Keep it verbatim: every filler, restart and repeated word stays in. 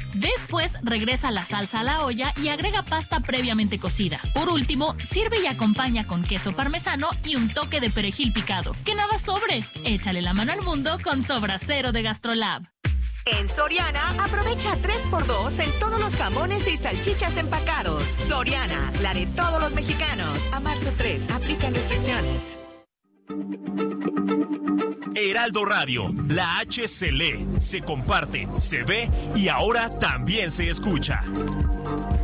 Después regresa la salsa a la olla y agrega pasta previamente cocida. Por último, sirve y acompaña con queso parmesano y un toque de perejil picado. ¡Que nada sobre! Échale la mano al mundo con Sobrasero de Gastrolab. En Soriana, aprovecha tres por dos en todos los jamones y salchichas empacados. Soriana, la de todos los mexicanos. A marzo tres, aplican restricciones. Heraldo Radio, la H se lee, se comparte, se ve y ahora también se escucha.